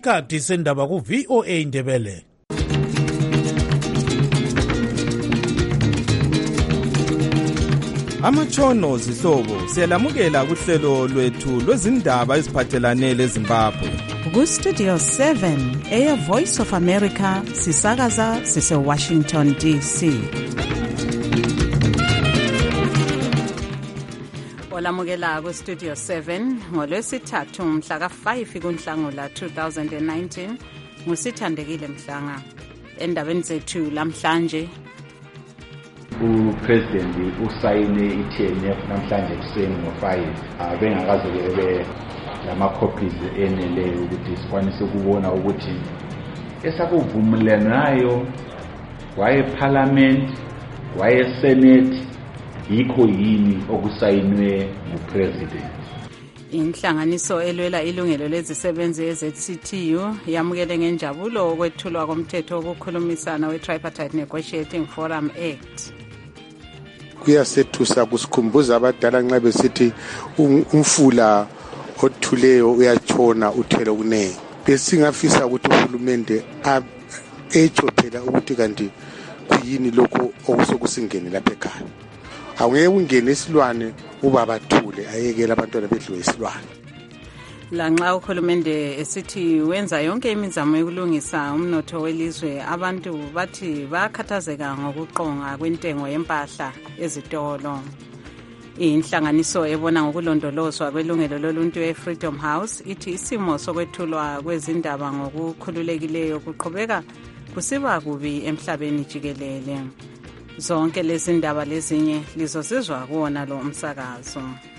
isikhathi sendaba ku VOA Ndebele. Amatshono zihlobo siyalamukela kuhlelo lwethu lwezindaba eziphathelane leZimbabwe. Ku Studio 7 Air Voice of America sisakaza sise Washington DC. Olamukela ku Studio 7 ngolwesithathu mhla ka5 kuNhlangula 2019 ngusithandekile Mhlanga. Endabeni zethu lamhlanje uPresident usayine iTNF namhlanje kuseni ngo5 bengakaze bebe lama-copies eneleyo ukuthi sikwanise ukubona ukuthi esakuvumulanayo wayeParliament wayeSenate yikho yini okusayinwe nguPresident. Inhlanganiso elwela ilungelo lezisebenzi eZCTU yamukele ngenjabulo ukwethulwa komthetho wokukhulumisana we-Tripartite Negotiating Forum Act. Kuyasethusa kusikhumbuza abadala nxa besithi umfula othuleyo uyatshona uthele kunene. Besingafisa ukuthi uhulumende etsho phela ukuthi kanti kuyini lokho okusokusingene lapha ekhaya. Awungeke ungene isilwane ubabathule ayekela abantwana bedliwe isilwane. Lanxa uhulumende esithi wenza yonke imizamo yokulungisa umnotho welizwe, abantu bathi bakhathazeka ngokuqonga kwentengo yempahla ezitolo. Inhlanganiso ebona ngokulondolozwa kwelungelo loluntu eFreedom House ithi isimo sokwethulwa kwezindaba ngokukhululekileyo kuqhubeka kusiba kubi emhlabeni jikelele. Zonke lezi ndaba lezinye lizozizwa kuwona lo umsakazo.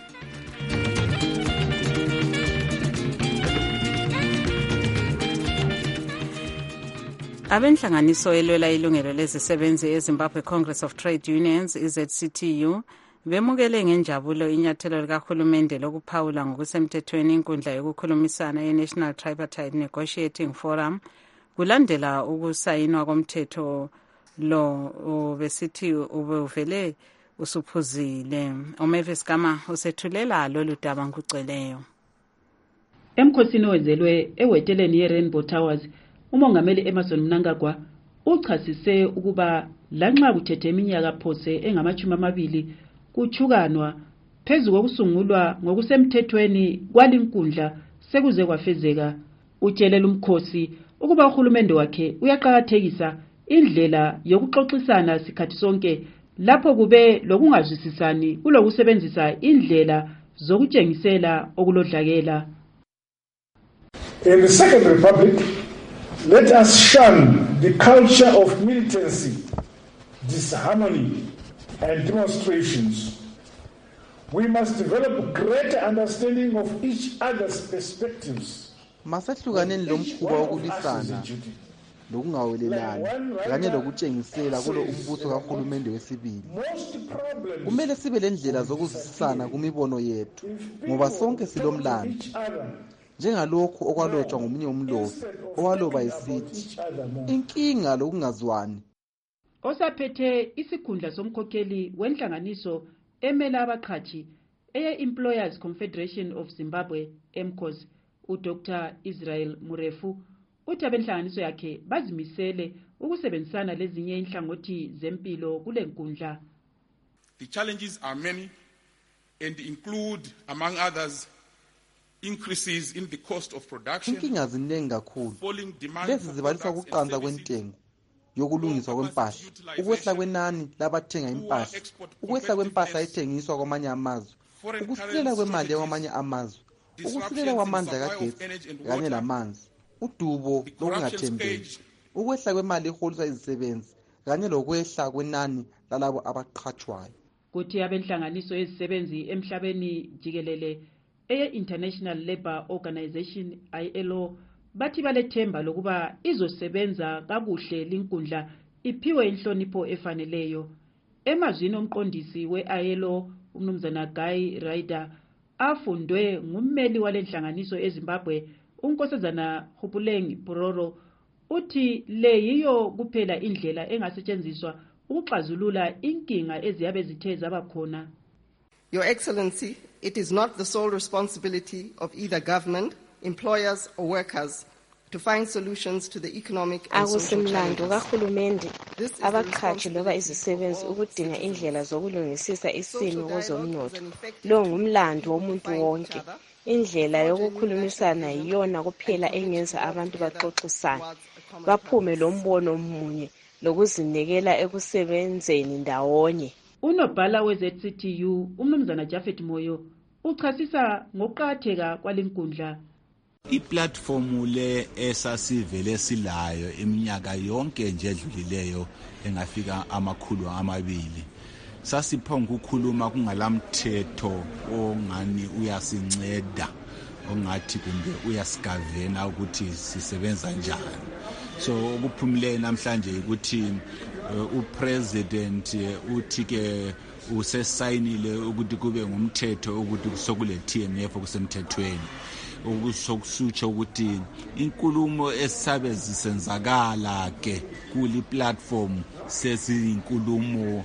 Abenhlanganiso elwela ilungelo lezisebenzi eZimbabwe Congress of Trade Unions eZCTU bemukele ngenjabulo inyathelo likahulumende lokuphawula ngokusemthethweni inkundla yokukhulumisana ye-National Tripartite Negotiating Forum kulandela ukusayinwa komthetho lo besithi ubuvele usuphuzile. Omavis Gama usethulela lolu daba ngugcweleyo. Emkhosini wenzelwe eweteleni ye-Rainbow Towers, umongameli Emmerson Mnangagwa uchasise ukuba lanxa kuthethe iminyaka phose engama-20 kuchukanwa phezu kokusungulwa ngokusemthethweni kwalinkundla sekuze kwafezeka. Utshelela umkhosi ukuba uhulumende wakhe uyaqhakathekisa indlela yokuxoxisana sikhathi sonke lapho kube lokungazwisisani kulokusebenzisa indlela zokutshengisela okulodlakela. In the Second Republic, let us shun the culture of militancy, disharmony, and demonstrations. We must develop greater understanding of each other's perspectives. Masahlukaneni lomkhuba wokulisana lokungawelelani kanye lokutshengisela kulo umbuso kahulumende wesibili. Kumele sibe lendlela zokuzwisisana kumibono yethu ngoba sonke silomlando. Njengalokhu okwalotshwa ngomunye umlobi owaloba esithi inkinga lokungazwani. Osaphethe isikhundla somkhokheli wenhlanganiso emela abaqhashi eye-Employers Confederation of Zimbabwe EMCOS uDr Israel Murefu uthi abenhlanganiso yakhe bazimisele ukusebenzisana lezinye inhlangothi zempilo kule nkundla. The challenges are many and include, among others, increases in the cost of production. Inkinga ziningi kakhulu. Lezi zibalisa ukuqansa kwentengo yokulungiswa kwempahla, ukwehla kwenani labathenga impahla, ukwehla kwempahla ethengiswa kwamanye amazwe, ukusilela kwemali kwamanye amazwe, ukusilela kwamandla kagesi kanye namanzi, udubo lokungathembeki, ukwehla kwemali eholiswa izisebenzi kanye lokwehla kwenani lalabo abaqhatshwayo. Kuthi abenhlanganiso ezisebenzi emhlabeni jikelele eye-International Labour Organization ILO bathi balethemba lokuba izosebenza kakuhle linkundla iphiwe inhlonipho efaneleyo. Emazwini omqondisi we-ILO umnumzana Guy Ryder afundwe ngummeli walenhlanganiso eZimbabwe unkosazana Hupuleng Pororo uthi le yiyo kuphela indlela engasetshenziswa ukuxazulula inkinga eziyabe zithe zabakhona. Your Excellency, it is not the sole responsibility of either government, employers or workers to find solutions to the economic and akusimlando kahulumende abaqhashi loba izisebenzi ukudinga indlela zokulungisisa isimo kwezomnotho. Lo ngumlando womuntu wonke. Indlela yokukhulumisana yiyona kuphela engenza abantu baxoxisane, baphume lombono munye lokuzinikela ekusebenzeni ndawonye. Unobhala we-ZCTU umnumzana Jafet Moyo uchasisa ngokuqakatheka kwalenkundla. Iplatform le esasivele silayo iminyaka yonke nje edlulileyo engafika 200 sasiphonga ukukhuluma kungalamthetho ongani uyasinceda ongathi kumbe uyasigavena ukuthi sisebenza njani. So ukuphumule namhlanje ukuthi upresident uthi ke usesayinile ukuthi kube ngumthetho ukuthi sokule TNF okusemthethweni. Ukusokusutsho ukuthi inkulumo esabe zisenzakala ke kuli platform sezinkulumo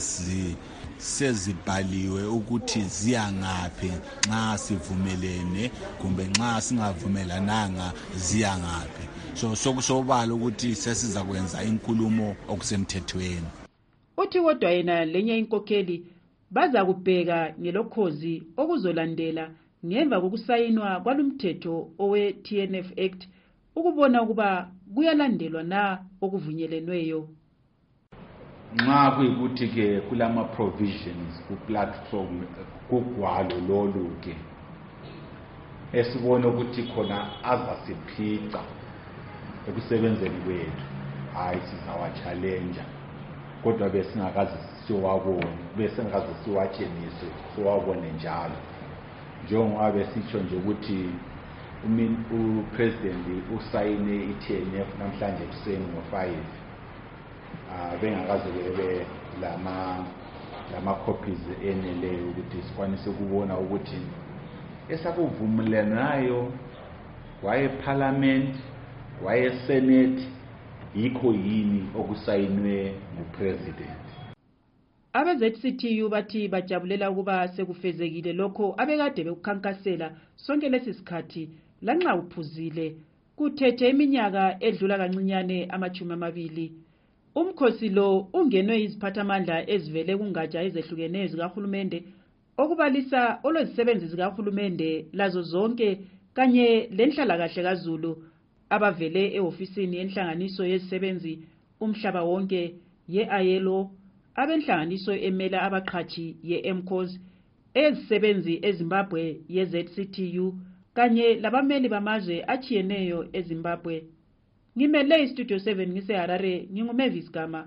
sezibhaliwe ukuthi ziyangaphi nxa sivumelene kumbe nxa singavumelananga ziyangaphi. So sokusobala ukuthi sesiza kwenza inkulumo okusemthethweni. Uthi kodwa yena lenye inkokheli baza kubheka ngelokhozi okuzolandela ngemva kokusayinwa kwalumthetho owe-TNF Act ukubona ukuba kuyalandelwa na okuvunyelwenweyo. Nxa kuyikuthi ke kulama provisions ku platform kugwalo lolu ke esibona ukuthi khona azasiphica ekusebenzeni kwethu hayi sizawa challenge kodwa besingakazi siwabone siwatshengise siwabone njalo. Njengoba besitsho nje ukuthi upresident usayine iTNF namhlanje ekuseni ngo5 bengakaze bebe lama copies eneleyo ukuthi sikwanise ukubona ukuthi esakuvumelenayo waye parliament waye senate yikho yini okusayinwe ngupresident. Abe-ZCTU bathi bajabulela ukuba sekufezekile lokho abekade bekukhankasela sonke lesisikhathi lanxa uphuzile kuthethe iminyaka edlula kancinyane 20. Umkhosi lo ungenwe iziphathamandla ezivele kungatsha ezehlukeneyo zikahulumende okubalisa olwezisebenzi zikahulumende lazo zonke kanye lenhlalakahle kaZulu abavele ehofisini yenhlanganiso yezisebenzi umhlaba wonke ye-ILO abenhlanganiso emela abaqhashi ye-MCOS ezisebenzi eZimbabwe ye-ZCTU kanye labameli bamazwe achiyeneyo eZimbabwe. Ngimele iStudio 7 ngiseHarare nginguMavis Gama.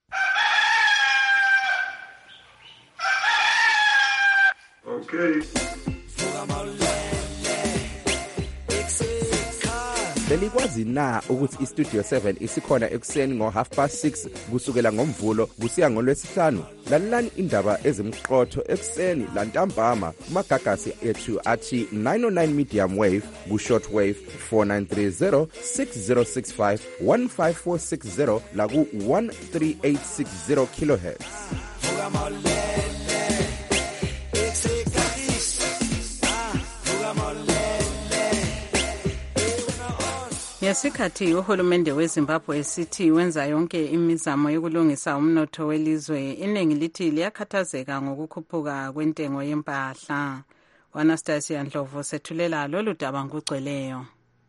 Okay. Belikwazi na ukuthi iStudio 7 isikhona ekuseni ngo6:30 kusukela ngomvulo kusiya ngolwesihlanu. Lalelani indaba ezimqotho ekuseni lantambama kumagagasi ethu athi 909 medium wave ku short wave 4930 6065 15460 la ku 13860 kilohertz. Ngesikhathi uhulumende weZimbabwe esithi wenza yonke imizamo yokulungisa umnotho welizwe, iningi lithi liyakhathazeka ngokukhuphuka kwentengo yempahla. Anastasia Ndlovu sethulela lolu daba ngugcweleyo.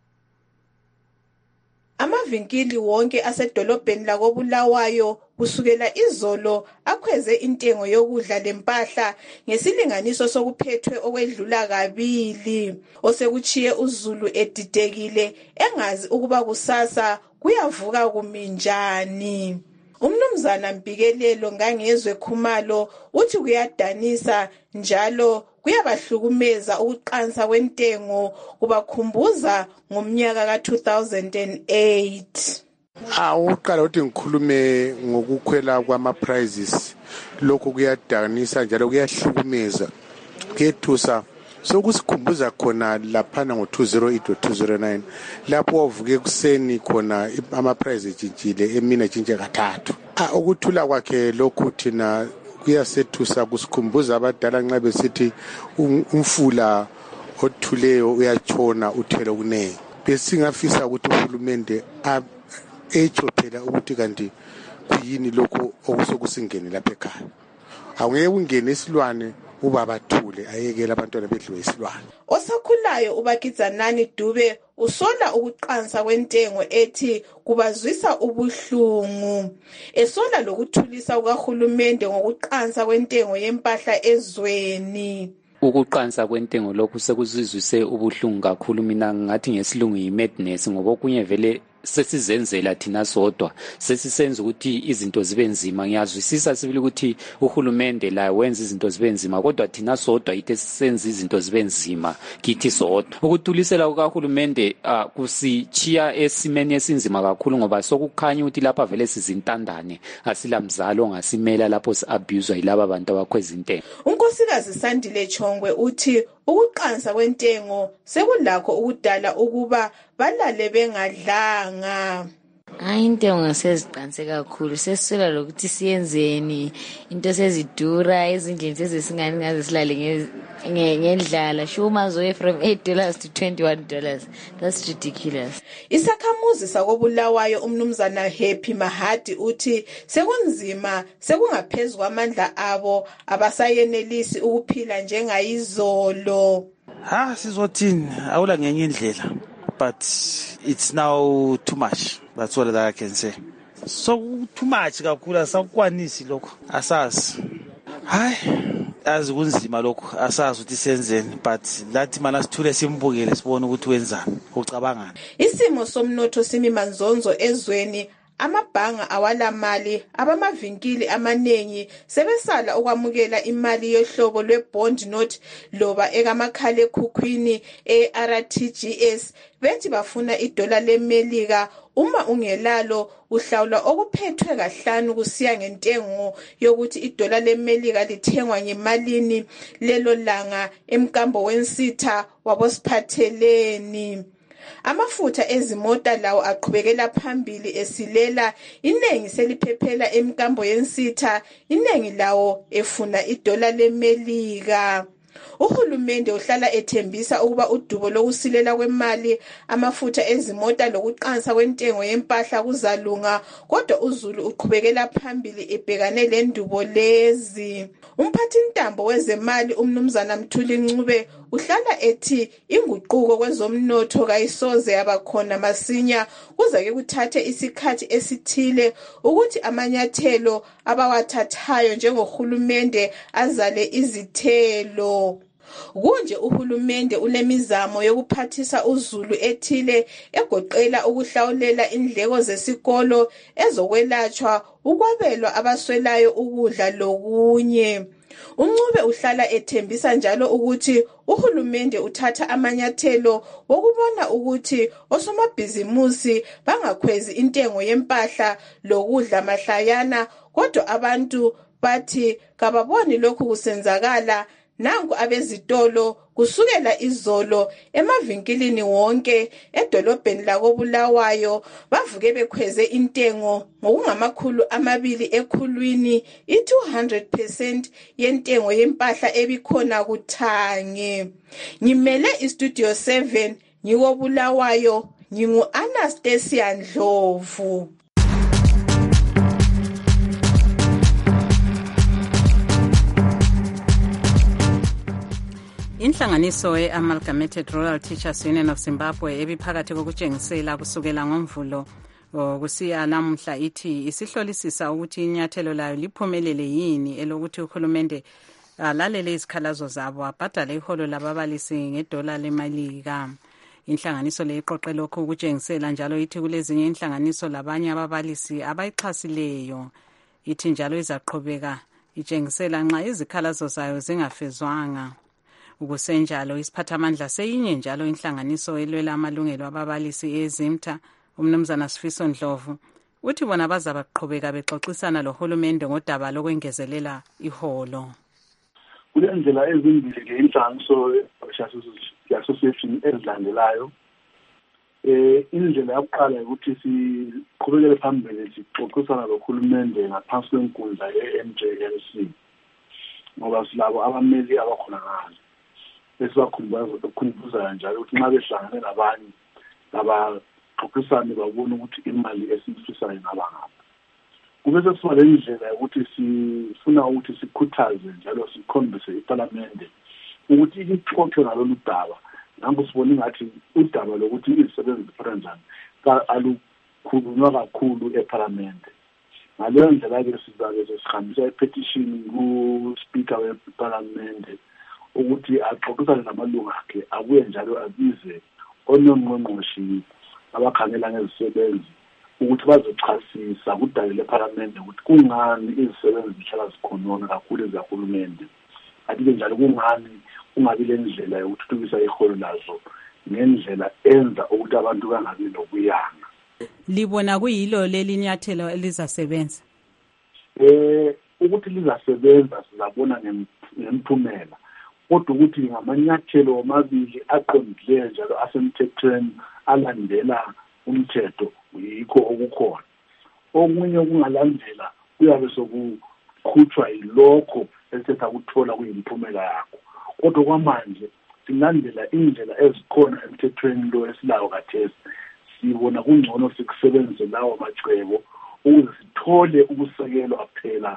Amavinkili wonke asedolobheni lakoBulawayo kusukela izolo akhweze intengo yokudla lempahla ngesilinganiso sokuphethwe okwedlula kabili, osekuchiye uZulu edidekile engazi ukuba kusasa kuyavuka kuminjani. Umnumzana Mpikelelo Ngangezwe Khumalo uthi kuyadanisa njalo kuyabahlukumeza ukuqansa kwentengo kubakhumbuza ngomnyaka ka2008. Uqala uthi ngikhulume ngokukhwela kwama prices, lokho kuyadanisa njalo kuyahlukumeza kethusa. Sokusikhumbuza khona laphana ngo208 209 lapho wavuke kuseni khona ama price ejintshile emina jinje kathathu. Ukuthula kwakhe lokhu thina kuyasethusa kusikhumbuza abadala nxa besithi umfula othuleyo uyatshona uthele kunene. besingafisa ukuthi uhulumende etsho phela ukuthi kanti kuyini lokho okusokusingene lapha ekhaya. Awungeke ungene isilwane ubaba thule ayekela abantwana bedliwe isilwane. Osakhulayo uBakizanani Dube usola ukuqansa kwentengo ethi kubazwisa ubuhlungu. Esola lokuthulisa ukahulumende ngokuqansa kwentengo yempahla ezweni. Ukuqansa kwentengo lokhu sekuzizwise ubuhlungu kakhulu. Mina ngathi ngesilungu yi-madness ngoba okunye vele sesizenzela thina sodwa, sesisenza ukuthi izinto zibe nzima. Ngiyazwisisa sibili ukuthi uhulumende la wenza izinto zibe nzima, kodwa thina sodwa yithe sisenza izinto zibe nzima kithi sodwa. Ukuthulisela ukahulumende kusichiya esimeni esinzima kakhulu ngoba sokukhanya ukuthi lapha vele sizintandane, asilamzalo ongasimela lapho si-abuswa yilaba abantu abakhweza intengo. Unkosikazi Sandile Chongwe uthi ukuqansa kwentengo sekulakho ukudala ukuba balale bengadlanga. Hayi, intengo seziqanse kakhulu, sesiswela lokuthi siyenzeni, into sezidura, ezindlini sezisingani ngaze silale ngendlala. Shumas away from $8 to $21. That's ridiculous. Isakhamuzi sakobulawayo umnumzana Happy Mahadi uthi sekunzima, sekungaphezulu kwamandla abo, abasayenelisi ukuphila njengayizolo. Sizothini awula ngenye indlela, but it's now too much. That's all that I can say. So too much kakhulu, asakwanisi lokho, asazi. Hayi, azi kunzima lokho, asazi ukuthi senzeni, but lathi mana sithule simbukele sibone ukuthi wenzani, ucabangani. Isimo somnotho simi manzonzo ezweni. Amabhanga awala mali, abamavinkili amanengi sebesala ukwamukela imali yohlobo lwe-bond note loba ekamakhala ekhukhwini e-RTGS. Bethi bafuna $1 leMelika. Uma ungelalo uhlawula okuphethwe kahlanu kusiya ngentengo yokuthi $1 leMelika lithengwa ngemalini lelo langa emkambo wensitha wabosiphatheleni. Amafutha ezimota lawo aqhubekela phambili esilela, inengi seliphephela emkambo yensitha, inengi lawo efuna $1 leMelika. Uhulumende uhlala ethembisa ukuba udubo lokusilela kwemali, amafutha ezimota lokuqansa kwentengo yempahla kuzalunga, kodwa uZulu uqhubekela phambili ebhekane lendubo lezi. Umphathintambo wezemali umnumzana Mthuli Ncube uhlala ethi inguquko kwezomnotho kayisoze yabakhona masinya, kuzake kuthathe isikhathi esithile ukuthi amanyathelo abawathathayo njengohulumende azale izithelo. Kunje uhulumende unemizamo yokuphathisa uZulu ethile egoqela ukuhlawulela indleko zesikolo, ezokwelatshwa, ukwabelwa abaswelayo ukudla lokunye. Uncube uhlala ethembisa njalo ukuthi uhulumende uthatha amanyathelo wokubona ukuthi osomabhizimusi bangakhwezi intengo yempahla lokudla mahlayana, kodwa abantu bathi kababoni lokhu kusenzakala. Nangu abezitolo kusukela izolo emavinkilini wonke edolobheni lakobulawayo bavuke bekhweze intengo ngokungama200 ekhulwini, i200% yentengo yempahla ebikhona kuthange. Ngimele iStudio 7 ngikobulawayo, ngingu Anastasia Ndlovu. Inhlanganiso ye-Amalgamated Rural Teachers Union of Zimbabwe ebiphakathi kokutshengisela kusukela ngoMvulo kusiya namuhla ithi isihlolisisa ukuthi inyathelo layo liphumelele yini elokuthi uhulumende alalele izikhalazo zabo abhadale iholo lababalisi $1 leMelika. Inhlanganiso le iqoqe lokhu ukutshengisela njalo ithi kulezinye inhlanganiso labanye ababalisi abayixhasileyo. Ithi njalo izaqhubeka itshengisela nxa izikhalazo zayo zingafezwanga. Ukusenjalo isiphathamandla seyinye njalo inhlanganiso elwela amalungelo ababalisi eZimta, umnumzana Sifiso Ndlovu, uthi bona bazabaqhubeka bexoxisana lohulumende ngodaba lokwengezelela iholo. Kulendlela ezimbili ke inhlanganiso ye-association ezilandelayo. Indlela yokuqala ukuthi siqhubekele phambili sixoxisana lohulumende ngaphansi kwenkundla ye-MJMC ngoba silabo abameli abakhona ngazo. Esibakhumbuza njalo ukuthi nxa behlangane nabanye abaxoxisane babone ukuthi imali esiyifisayo ingaba ngaphi. Kube sesiba le ndlela yokuthi sifuna ukuthi sikhuthaze njalo sikhombise iParliament ukuthi ixoxe ngalolu daba. Nangu sibona ngathi udaba lokuthi izisebenzi ziphatha njani alukhulunywa kakhulu eParliament. Ngaleyo ndlela ke sizabe sihambisa ipetition ku-Speaker weParliament ukuthi axoxisane namalungu akhe abuye njalo abize onongqongqoshi abakhangela ngezisebenzi ukuthi bazochasisa kudale leParliament ukuthi kungani izisebenzi zihlala zikhonona kakhulu ezahulumende. Ati-ke njalo kungani kungabi le ndlela yokuthuthukisa iholo lazo ngendlela enza ukuthi abantu bangabi nokuyanga. Libona kuyilo leli nyathelo elizasebenza? Ukuthi lizasebenza sizabona ngemiphumela. Kodwa ukuthi ngamanyathelo amabili aqondileyo njalo asemthethweni alandela umthetho yikho okukhona. Okunye okungalandela kuyabe sokukhutshwa yilokho esetha kuthola kuyimphumela yakho. Kodwa kwamanje silandela indlela ezikhona emthethweni lo esilayo kathesi. Sibona kungcono sikusebenzise lawo macebo ukuze sithole ukusekelwa phela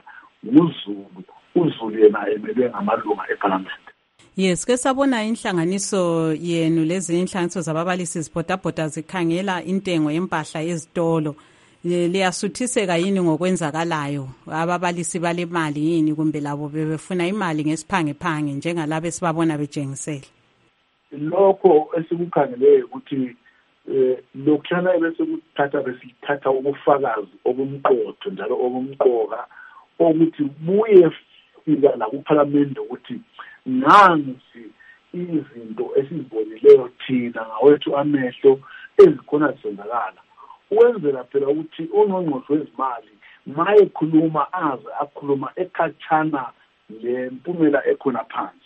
nguZulu yena emelwe ngamalunga eParliament. Yes, ke sabona inhlanganiso yenu lezi inhlanganiso zababalisi zibhodabhoda zikhangela intengo yempahla ezitolo. Liyasuthiseka yini ngokwenzakalayo? Ababalisi balemali yini kumbe labo bebefuna imali ngesiphangephange njengalabo esibabona bejengisela? Lokho esikukhangeleyo ukuthi lokuhlala besithatha ubufakazi obumqotho njalo obumqoka ukuthi buye fika la kuParliament ukuthi nansi izinto esizibonileyo thina ngawethu amehlo ezikhona zisenzakala, ukwenzela phela ukuthi ungqongqoshe wezimali mayekhuluma akhuluma ekhatshana lempumela ekhona phansi.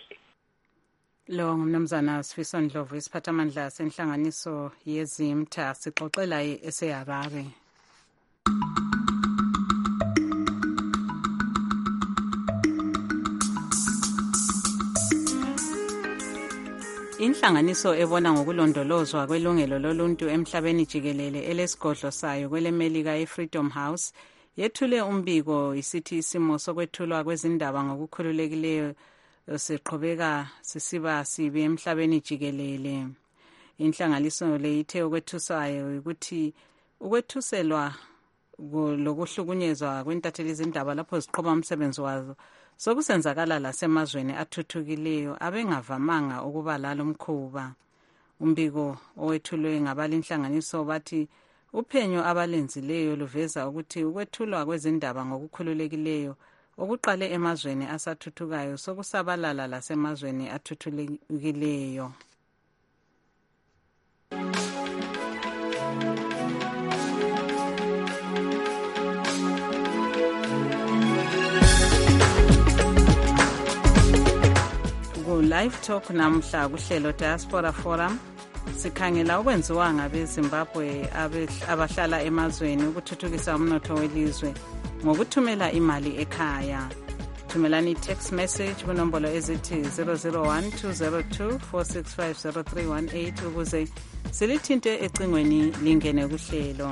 Lo ngumnumzana Sifiso Ndlovu, isiphathamandla senhlanganiso yezimtha, sixoxela eseHarare. Inhlanganiso ebona ngokulondolozwa kwelungelo loluntu emhlabeni jikelele elesigodlo sayo kwelemelika eFreedom House yethule umbiko isithi isimo sokwethulwa kwezindaba ngokukhululekileyo siqhubeka sisiba sibi emhlabeni jikelele. Inhlanganiso le ithe ukwethusayo ukuthi ukwethuselwa lokuhlukunyezwa kwentatheli izindaba lapho ziqhuba umsebenzi wazo sokusenzakala lasemazweni athuthukileyo abengavamanga ukuba lalo mkhuba. Umbiko owethulwe ngabalinhlanganiso bathi uphenyo abalenzileyo luveza ukuthi ukwethulwa kwezindaba ngokukhululekileyo okuqale emazweni asathuthukayo sokusabalala lasemazweni athuthukileyo. Live Talk namhla kuhlelo Diaspora Forum sikhangela okwenziwa ngabeZimbabwe abahlala emazweni ukuthuthukisa umnotho welizwe ngokuthumela imali ekhaya. Thumelani text message kunombolo ezithi 001-202-465-0318 ukuze silithinte ecingweni lingene kuhlelo.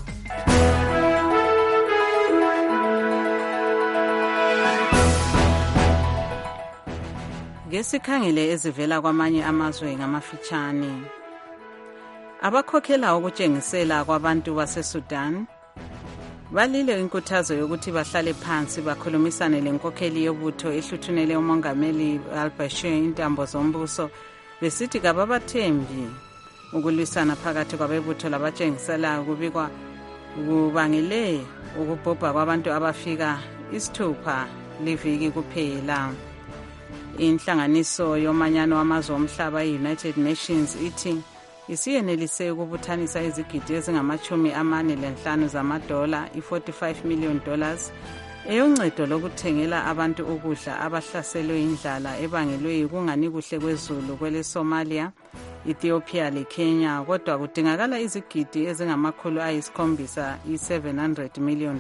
Ngesikhangele ezivela kwamanye amazwe ngamafitshane. Abakhokhela ukutshengisela kwabantu baseSudan balile inkuthazo yokuthi bahlale phansi bakhulumisane lenkokheli yobutho ehluthunele umongameli al-Bashir intambo zombuso besithi kababathembi ukulwisana phakathi kwabebutho labatshengisela kubikwa kubangele ukubhubha kwabantu abafika 6 liviki kuphela. Inhlanganiso yomanyano wamazwe omhlaba i-United Nations ithi isiyenelise ukubuthanisa izigidi ezingama-45 zamadola $45 million eyoncedo lokuthengela abantu ukudla abahlaselwe indlala ebangelwe yikungani kuhle kwezulu kwele Somalia, Ethiopia leKenya, kodwa kudingakala izigidi ezingama-700 million.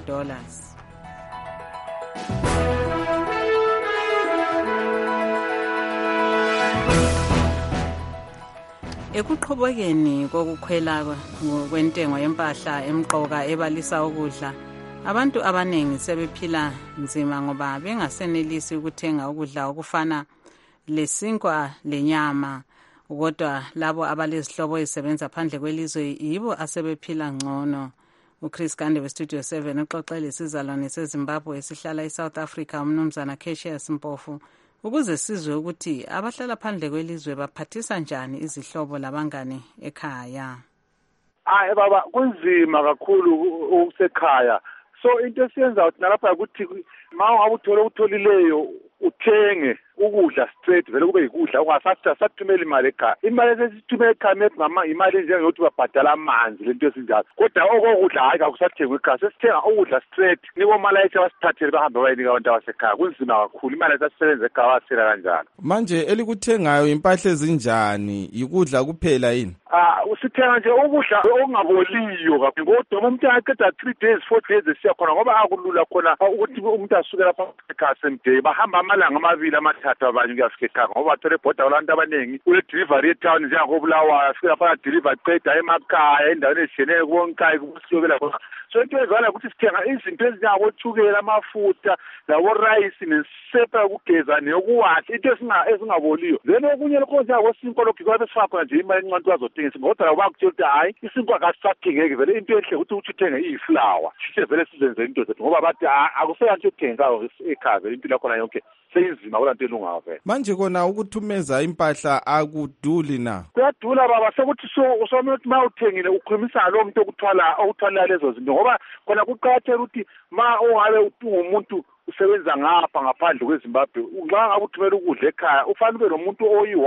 Ekuqhubekeni kokukhwela kwentengo yempahla emqoka ebalisa ukudla, abantu abaningi sebephila nzima ngoba bengasenelisi ukuthenga ukudla okufana lesinkwa lenyama. Kodwa labo abalezihlobo ezisebenza phandle kwelizwe yibo asebephila ngcono. uChris Gande weStudio 7 uxoxele isizalwane seZimbabwe esihlala eSouth Africa umnumzana Cassius Mpofu ukuze sizwe ukuthi abahlala phandle kwelizwe baphathisa njani izihlobo labangane ekhaya. Baba kunzima kakhulu ukusekhaya. So into esiyenza nalapha ukuthi ma utholile uthenge ukudla straight vele kube yikudla ungasathumela imali ekhaya. Imali esithumela ekhaya ngama imali njengokuthi babhadala amanzi lento esinjalo. Kodwa okokudla hayi akusathengwa ekhaya. Sesithenga ukudla straight niko malayithi abasithathele bahambe bayinika abantu abasekhaya. Kunzima kakhulu imali esisebenza ekhaya wasela kanjalo. Manje elikuthengayo impahla ezinjani? Yikudla kuphela yini? Usithenga nje ukudla okungaboliyo kakhulu. Kodwa umuntu aqeda 3 days 4 days esiya khona ngoba akulula khona ukuthi umuntu asuke lapha ekhaya semday bahamba amalanga amabili amathathu abanye kuyafika ekhaya ngoba bathole ibhoda abantu abaningi kule delivery etown njengobulawayo afika lapha deliver qeda emakhaya endaweni ezisheneyo konke kubusilobela khona. So into ezala ukuthi sithenga izinto ezinjengothukela amafutha labo rice nesepa ukugeza neyokuwathi into ezingaboliyo. Then okunye lokho njengosinko lokho sifakwa nje imali encane azothenga kodwa bakutshela ukuthi hayi isinkwa akasathengeki vele into enhle ukuthi uthenge iflour sithe vele sizenze into zethu ngoba bathi akuseyanto ukuthenga ekhaya vele impilo yakho yonke seyinzima kulanto elungayo vele. Manje kona ukuthumeza impahla akuduli na? Kuyadula baba sekuthi somuntu ma uthengile ukhulumisa lo muntu okuthwala lezo zinto ngoba khona kuqakatheka ukuthi ma ungabe umuntu usebenza ngapha ngaphandle kweZimbabwe unxa ngabe uthumela ukudla ekhaya ufanele ube nomuntu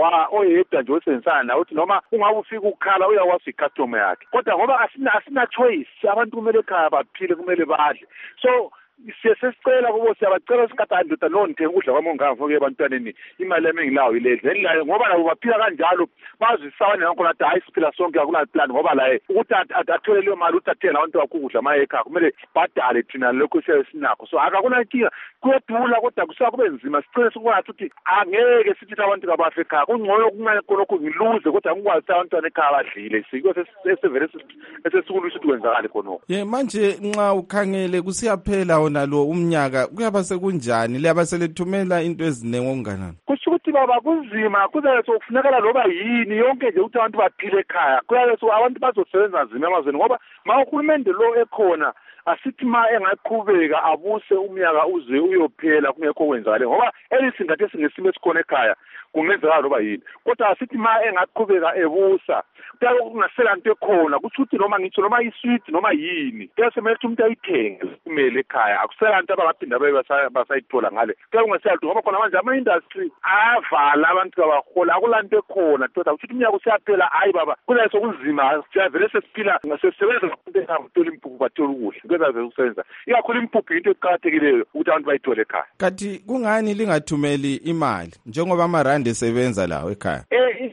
oyedwa nje osebenzisana nawe uthi noma ungabe ufika ukukhala uyakwazi icustomer yakhe kodwa ngoba asina choice abantu kumele ekhaya baphile kumele badle. So sesicela kubo siyabacela sikhatha ndoda nonithenga ukudla kwamonganga ngoke ebantwaneni imali emingilawo iledle ngoba nabo baphila kanjalo bazisawane ngakho nathi hayi siphila sonke akula plan ngoba la ukuthi athole leyo mali ukuthi athenge abantu bakukudla maye ekhaya kumele badale thina lokho sinakho. So akakuna inkinga kuyedula kodwa kusaba kube nzima sicela sikwazi ukuthi angeke sithi abantu kabafe ekhaya kungcono kuncane konke ngiluze kodwa ngikwazi abantwana ekhaya badlile siko sesivele esesikulisa ukuthi kwenzakala khona. Manje nxa ukhangele kusiyaphela nalo umnyaka kuyaba sekunjani liyaba selithumela into ezinengi okunganani? Kusho ukuthi baba kunzima kuzayo sokufunekala loba yini yonke nje ukuthi abantu baphile ekhaya kuyayo so abantu bazosebenza nzima emazweni ngoba ma uhulumende lo ekhona asithi ma engaqhubeka abuse umnyaka uze uyophela kungekho kwenzakala ngoba elisingathi singesimo esikhona ekhaya kungenzeka loba yini kodwa asithi ma engaqhubeka ebusa kuthiwa kungasela into ekhona kusho ukuthi noma ngitsho noma isweet noma yini kuyasemele ukuthi umuntu ayithenge kumele ekhaya akusela into abangaphinda basayithola ngale kuthiwa kungasela lutho ngoba khona manje ama-industry ayavala abantu kabahola akula nto ekhona kodwa kusho ukuthi umnyaka useyaphela hayi baba kunayo sokunzima siyavele sesiphila sesebenza uthola impuphu bathola ukudla kwenza vele ukusebenza ikakhulu impuphu into eqakathekileyo ukuthi abantu bayithole ekhaya. Kanti kungani lingathumeli imali njengoba amarandi esebenza lawo ekhaya?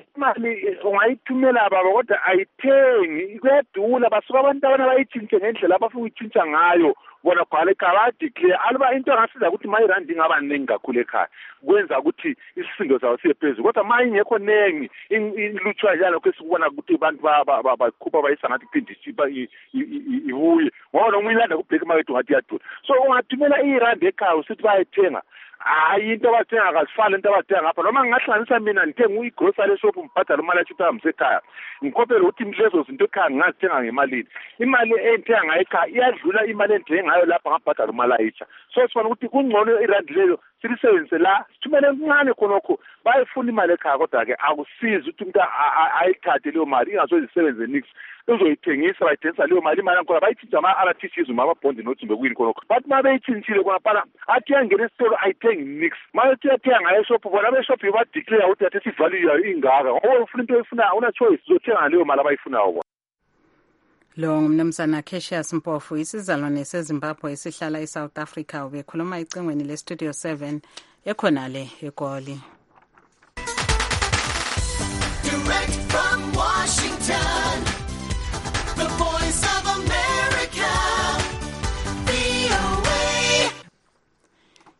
Imali ungayithumela baba kodwa ayithengi kuyadula basuka abantu abana bayitshintshe ngendlela abafuna ukuyitshintsha ngayo bona khwala ekhaya bayadeclare aluba into angasiza ukuthi ma irandi ingaba ningi kakhulu ekhaya kwenza ukuthi isisindo sawo siye phezulu kodwa ma ingekho nengi ilutshwa njalo kwesikubona ukuthi abantu bakhupha bayisa ngathi phinde ibuye ngoba noma uyilanda kubheka imakethe ungathi iyadula. So ungathumela irandi ekhaya usithi bayayithenga hayi into abathenga akazifani into abathenga ngapha noma ngingahlanganisa mina ngithenga igrocery eshop ngibhadala imali yathi amsekhaya ngikhophela ukuthi lezo zinto ekhaya ngingazithenga ngemalini imali enthenga ngayo ekhaya iyadlula imali enthenga ngayo lapha ngabhadala imali ayitsha. So sifuna ukuthi kungcono irandi leyo silisebenzise la sithumele kuncane khonokho bayifuna imali ekhaya kodwa-ke akusizi ukuthi umuntu ayithathe leyo mali ingazozisebenze nix uzoyithengisa bayithengisa leyo mali imali yakhona bayithintsha ama-RTGs umababhondi nothimbe kuyini khonokho bathi ma beyithintshile khona phana athi yangena esitolo ayithengi nix ma ethi yathenga ngayo eshophu bona beshophu badeclare ukuthi athi isivalue yayo ingaka ngoba ufuna into oyifuna una-choice uzothenga leyo mali abayifunayo. Lo ngumnumzana Cassius Mpofu isizalwane seZimbabwe esihlala eSouth Africa ubekhuluma ecingweni leStudio 7 ekhonale eGoli. Direct from Washington, the voice of America, VOA.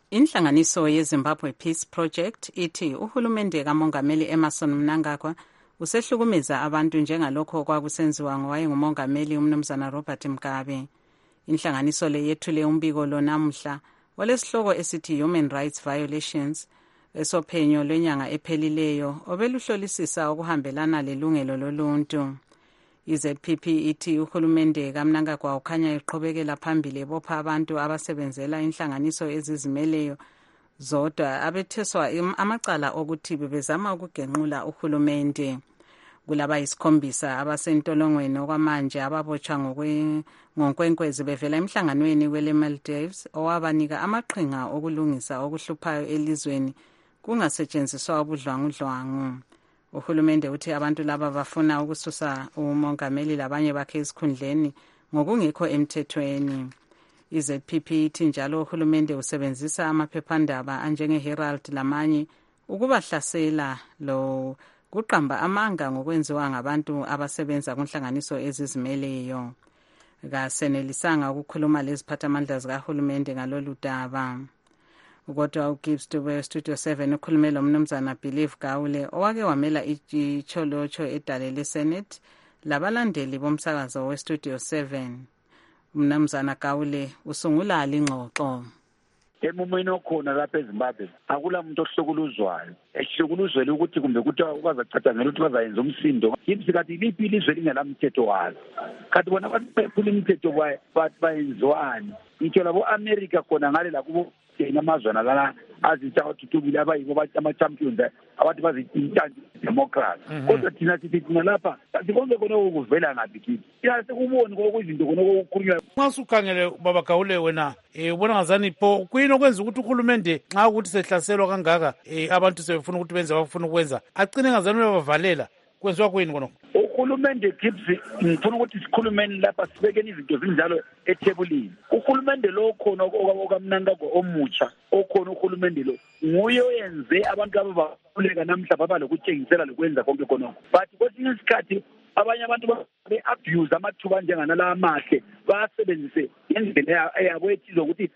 Inhlanganiso yeZimbabwe Peace Project ithi uhulumende kaMongameli Emmerson Mnangagwa usehlukumeza abantu njengalokho kwakusenziwa ngowayengumongameli umnumzana Robert Mugabe. Inhlanganiso le yethule umbiko lo namuhla olesihloko esithi Human Rights Violations esophenyo lwenyanga ephelileyo obeluhlolisisa ukuhambelana lelungelo loluntu. IZPP ithi uhulumende kaMnangagwa ukhanya eqhubekela phambili ebopha abantu abasebenzela inhlanganiso ezizimeleyo zodwa abetheswa amacala okuthi bebezama ukugenqula uhulumende. Kulaba yisikhombisa abasentolongweni okwamanje ababotshwa ngonkwenkwezi bevela emhlanganweni wele-Maldives owabanika amaqhinga okulungisa okuhluphayo elizweni kungasetshenziswa ubudlwangudlwangu. Uhulumende uthi abantu laba bafuna ukususa umongameli labanye bakhe esikhundleni ngokungekho emthethweni. IZPP ithi njalo uhulumende usebenzisa amaphephandaba anjenge-Herald lamanye ukubahlasela lo kuqamba amanga ngokwenziwa ngabantu abasebenza kunhlanganiso ezizimeleyo. Kasenelisanga ukukhuluma leziphathamandla zikahulumende ngalolu daba. Kodwa uGibbs Dube weStudio 7 ukhulume lo mnumzana Believe Gawule owake wamela icholocho edale leSenate labalandeli bomsakazo weStudio 7. Umnumzana Gawule usungula lingxoxo. Emumeni okhona lapha eZimbabwe akula muntu ohlukuluzwayo ehlukuluzwele ukuthi kumbe ukuthi ukazacathangelwa ukuthi bazayenza umsindo yimsi kathi liphi ilizwe lingelamthetho wazo kathi bona baphula imithetho bayenziwani ngitsho labo America khona ngale lakubo amazwana lana azithathukile abayibo ama-champions abathi bazithinta democracy kodwa thina sithi thina lapha sikonke khona ukuvela ngaphi kithi sikuboni kokuzinto khona okukhulunywayo. Nxa sukhangele baba Gawule wena ubona ngazani pho kuyini okwenza ukuthi uhulumende nxa ukuthi sehlaselwa kangaka abantu sebefuna ukuthi benze abafuna ukwenza agcine ngazani uyabavalela kwenziwa kuyini khonokho? Uhulumende Gibbs ngifuna ukuthi sikhulumeni lapha sibekeni izinto zinjalo ethebulini. Uhulumende lo khona okaMnangagwa omutsha okhona uhulumende lo nguye oyenze abantu ababaleka namhla babalokutshengisela lokwenza konke khonokho but kwesinye isikhathi abanye abantu be-abuse amathuba njenganala amahle basebenzise ngendlela eyabo ethize ukuthi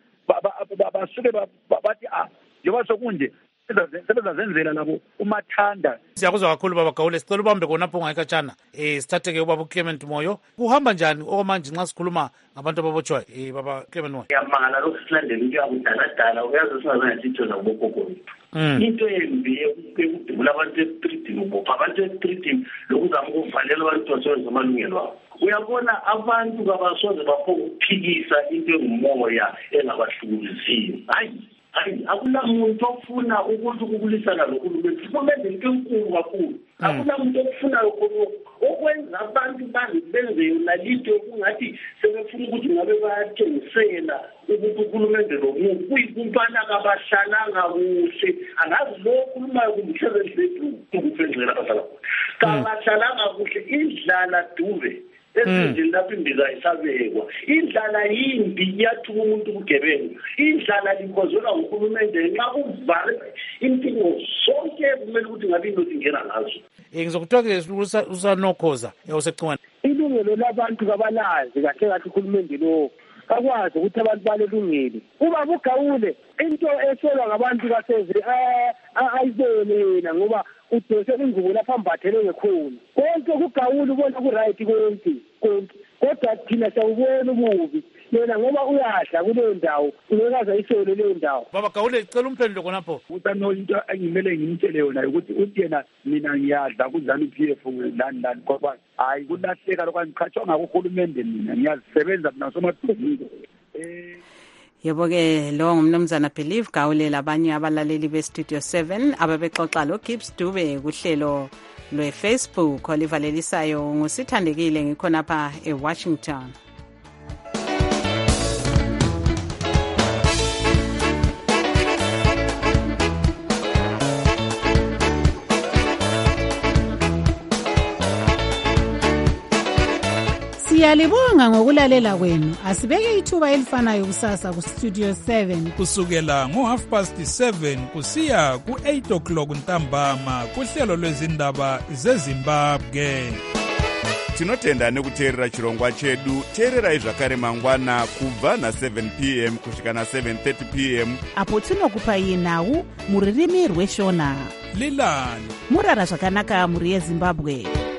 basuke bathi njengoba sokunje sebezazenzela labo umathanda. Siyakuzwa kakhulu baba Gawule, sicela ubambe khonapho ungayikhatshana sithatheke ubaba uClement Moyo. Kuhamba njani okwamanje nxa sikhuluma ngabantu ababotshwa baba Clement Moyo? Yamangala lokhu silandela into yakudala uyazi singaze sitho nakubogogo bethu into embi ekudubula abantu e-streeting ubopha abantu e-streeting lokuzama ukuvalela abantu basebenza amalungelo abo. Uyabona abantu kabasoze bapho ukuphikisa into engumoya engabahlukulisiyo. Hayi akula muntu ofuna ukuthi ukulisana nohulumende uhulumende into enkulu kakhulu akula muntu ofuna okwenza abantu benze yona linto kungathi sebefuna ukuthi ngabe bayathengisela ukuthi uhulumende lo muntu kuyikumpana kabahlalanga kuhle angazi lo khulumayo kumsebenzi bethu ukufenzela abadala kabahlalanga kuhle indlala Dube esizini lapho imbiza isabekwa indlala yimbi iyathuka umuntu ubugebengu indlala likozela uhulumende nxa uvale impilo sonke kumele ukuthi ngabe into zingena ngazo. Ngizokuthokozela usanokhoza usecingwane ilungelo labantu kabalazi kahle kahle uhulumende lo akwazi ukuthi abantu balelungile uba buGawule into esolwa ngabantu kaseze ayibone yena ngoba udose ingubo lapha ambathele ngekhona konke kuGawule ubona ku-right konke kodwa thina siyawubona ububi yena ngoba uyadla kuleyo ndawo ungekaze ayisole leyo ndawo. Baba Gawule cela umphendule khonapho. Utano into engimele ngimtshele yona ukuthi uthi yena mina ngiyadla kuZANU-PF lani kodwa hayi kulahleka lokwangiqhatshwa ngakuhulumende mina ngiyazisebenza mina somathungo. Yebo-ke lo ngumnumzana Believe Gawule labanye abalaleli beStudio 7 ababexoxa loGibbs Dube kuhlelo lwe-Facebook olivalelisayo ngusithandekile ngikhonapha eWashington. Siyalibonga ngokulalela kwenu. Asibeke ithuba elifanayo kusasa kuStudio 7 kusukela ngo7:30 kusiya ku8 o'clock ntambama kuhlelo lwezindaba zeZimbabwe. Tinotenda nekuteerera chirongwa chedu. Teererai zvakare mangwana kubva na7 p.m. kusvika na7:30 p.m. apo tinokupai nhau muririmi rweshona. lilale murara zvakanaka mhuri yezimbabwe.